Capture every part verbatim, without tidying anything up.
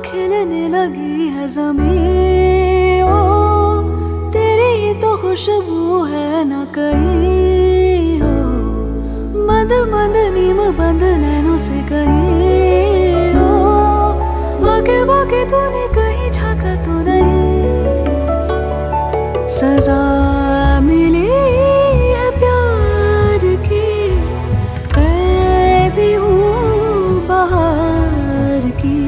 खिलने लगी है ज़मीं। ओ तेरी ही तो खुशबू है न कहीं हो, मद मद नीम बंद नैनों से कहीं हो। भागे भागे तूने कहीं झांका तो नहीं, सजा मिली है प्यार की, कैदी हूँ बाहर की,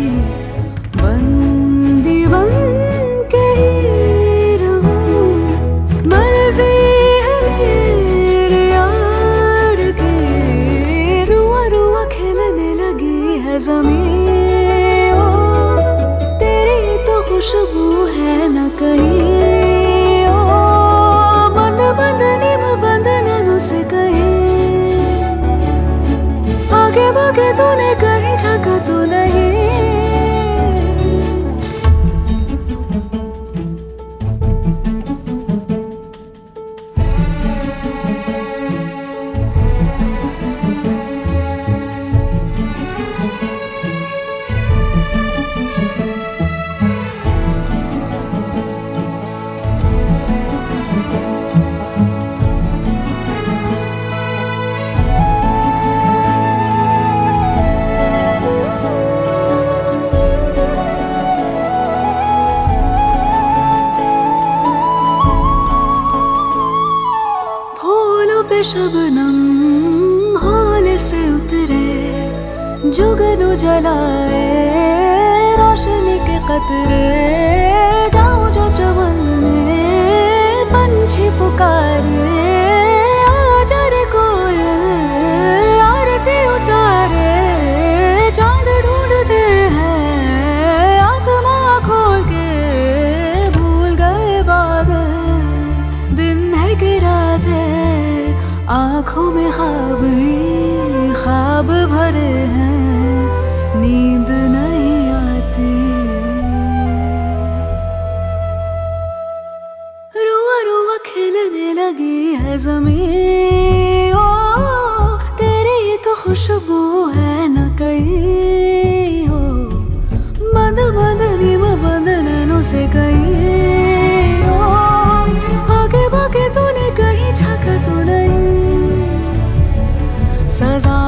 बंदी बन के ही रहूं। मर्जी है मेरे यार की, रुआ रुआ खिलने लगी है ज़मीं। ओ तेरी तो खुशबू है न कहीं, आगे भागे तूने कहीं झांका तो नहीं। पे शबनम हौले से उतरे, जुगनू जलाए रोशनी के कतरे। जाऊं जो चमन में पंछी पुकारे, आजा रे कोयल आरती उतारे। चांद ढूंढते हैं आसमां खोल के, भूल गए बादल दिन है कि रात है। आँखों में ख्वाब ही ख्वाब भरे हैं, नींद नहीं आती। रुआ रुआ खिलने लगी है ज़मीं। ओ तेरी तो खुशबू है न कहीं हो, मद मद नीम बंद नैनों से कहीं हो। आगे भागे तूने कहीं झांका तो नहीं, सजा